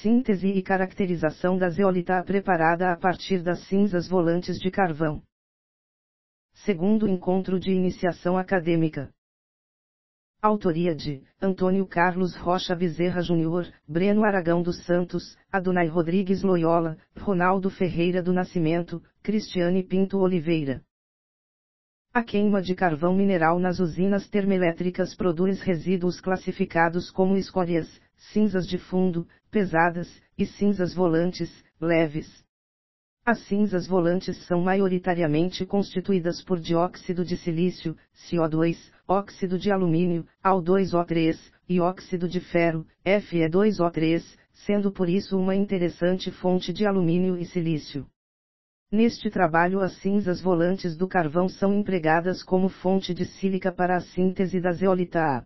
Síntese e caracterização da zeolita A preparada a partir das cinzas volantes de carvão. Segundo encontro de iniciação acadêmica. Autoria de Antônio Carlos Rocha Bezerra Júnior, Breno Aragão dos Santos, Adonai Rodrigues Loyola, Ronaldo Ferreira do Nascimento, Cristiane Pinto Oliveira. A queima de carvão mineral nas usinas termoelétricas produz resíduos classificados como escórias, cinzas de fundo, pesadas, e cinzas volantes, leves. As cinzas volantes são maioritariamente constituídas por dióxido de silício, CO2, óxido de alumínio, Al2O3, e óxido de ferro, Fe2O3, sendo por isso uma interessante fonte de alumínio e silício. Neste trabalho as cinzas volantes do carvão são empregadas como fonte de sílica para a síntese da zeolita A.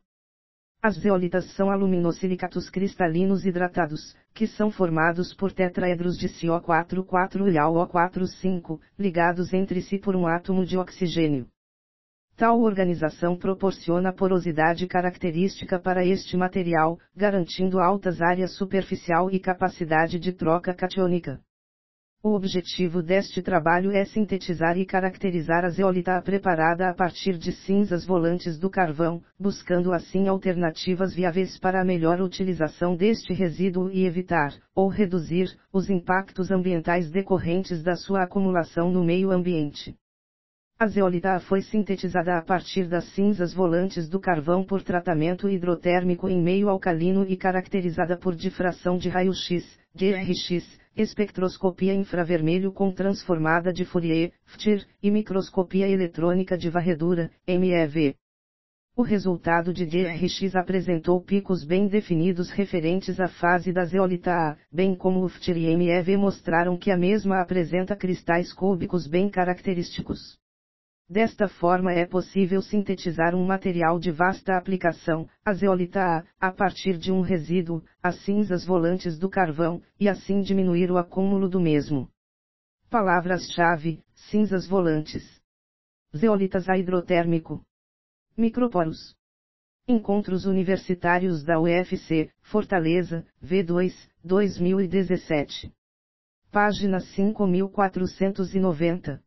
As zeolitas são aluminosilicatos cristalinos hidratados, que são formados por tetraedros de CO4 e AlO4 ligados entre si por um átomo de oxigênio. Tal organização proporciona porosidade característica para este material, garantindo altas áreas superficial e capacidade de troca catiônica. O objetivo deste trabalho é sintetizar e caracterizar a zeolita preparada a partir de cinzas volantes do carvão, buscando assim alternativas viáveis para a melhor utilização deste resíduo e evitar, ou reduzir, os impactos ambientais decorrentes da sua acumulação no meio ambiente. A zeolita foi sintetizada a partir das cinzas volantes do carvão por tratamento hidrotérmico em meio alcalino e caracterizada por difração de raio-x, DRX, espectroscopia infravermelho com transformada de Fourier, FTIR, e microscopia eletrônica de varredura, MEV. O resultado de DRX apresentou picos bem definidos referentes à fase da zeolita A, bem como o FTIR e MEV mostraram que a mesma apresenta cristais cúbicos bem característicos. Desta forma é possível sintetizar um material de vasta aplicação, a zeolita A partir de um resíduo, as cinzas volantes do carvão, e assim diminuir o acúmulo do mesmo. Palavras-chave: cinzas volantes. Zeolitas A hidrotérmico. Microporos. Encontros Universitários da UFC, Fortaleza, V2, 2017. Página 5490.